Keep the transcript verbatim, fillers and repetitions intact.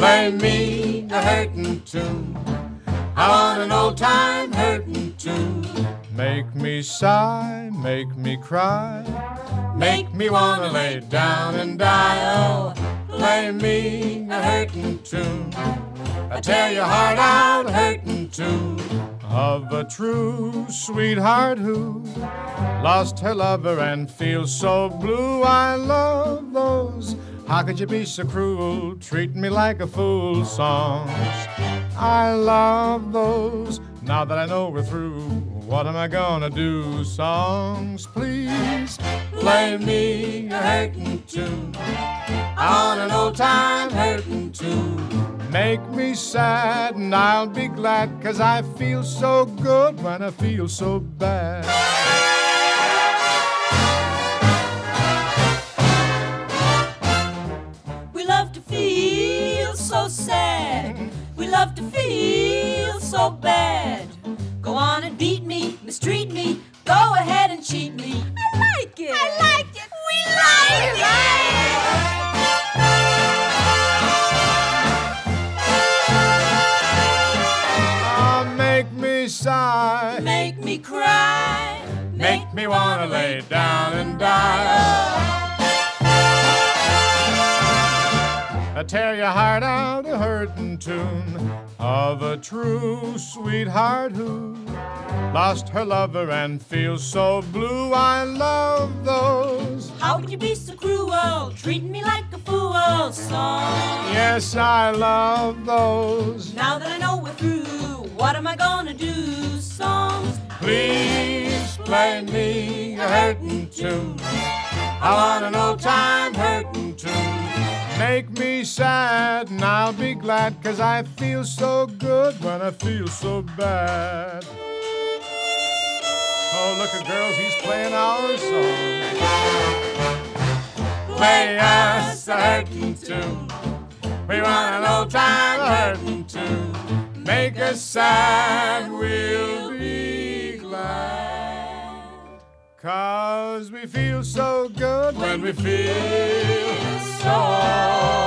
play me a hurtin' tune. I want an old-time hurtin' tune. Make me sigh, make me cry, Make me wanna lay down and die. Oh, play me a hurtin' tune. I tear your heart out hurtin' tune. of a true sweetheart who lost her lover and feels so blue. I love those "How could you be so cruel, treat me like a fool" songs. I love those "Now that I know we're through, what am I gonna do" songs. Please Play me a hurtin' tune. I want an old-time hurtin' tune. make me sad and I'll be glad, 'cause I feel so good when I feel so bad. We love to feel so sad. We love to feel so bad. Go on and beat me, mistreat me. Go ahead and cheat me. I like it. I like it. We like it. Oh, make me sigh, Make me cry. Make me wanna lay down and die. I tear your heart out a hurtin' tune of a true sweetheart who lost her lover and feels so blue. I love those How could you be so cruel, treating me like a fool song? Yes, I love those. Now that I know we're through, what am I gonna do songs? Please play me a hurtin' tune. I want an old-time hurtin' tune. Make me sad and I'll be glad, 'cause I feel so good when I feel so bad. Oh, look at girls, he's playing our song. Play us a hurtin' tune. We want an old-time hurtin' tune. Make us sad, we'll be glad. 'Cause we feel so good When we feel so